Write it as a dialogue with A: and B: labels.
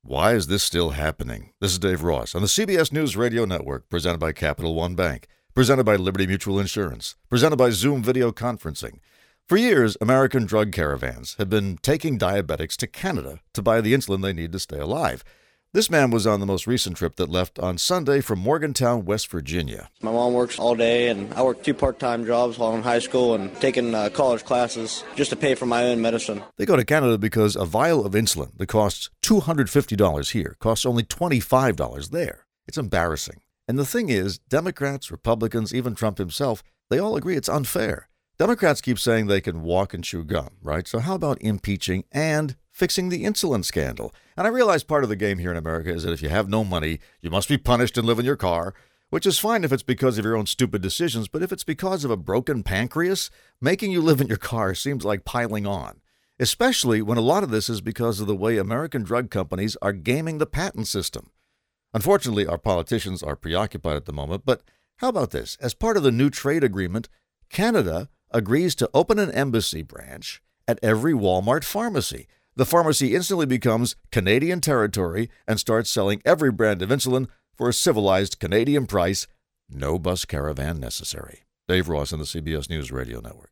A: Why is this still happening? This is Dave Ross on the CBS News Radio Network, presented by Capital One Bank, presented by Liberty Mutual Insurance, presented by Zoom Video Conferencing. For years, American drug caravans have been taking diabetics to Canada to buy the insulin they need to stay alive. This man was on the most recent trip that left on Sunday from Morgantown, West Virginia.
B: My mom works all day, and I work 2 part-time jobs while in high school and taking college classes just to pay for my own medicine.
A: They go to Canada because a vial of insulin that costs $250 here costs only $25 there. It's embarrassing. And the thing is, Democrats, Republicans, even Trump himself, they all agree it's unfair. Democrats keep saying they can walk and chew gum, right? So how about impeaching and fixing the insulin scandal? And I realize part of the game here in America is that if you have no money, you must be punished and live in your car, which is fine if it's because of your own stupid decisions, but if it's because of a broken pancreas, making you live in your car seems like piling on, especially when a lot of this is because of the way American drug companies are gaming the patent system. Unfortunately, our politicians are preoccupied at the moment, but how about this? As part of the new trade agreement, Canada agrees to open an embassy branch at every Walmart pharmacy. The pharmacy instantly becomes Canadian territory and starts selling every brand of insulin for a civilized Canadian price. No bus caravan necessary. Dave Ross on the CBS News Radio Network.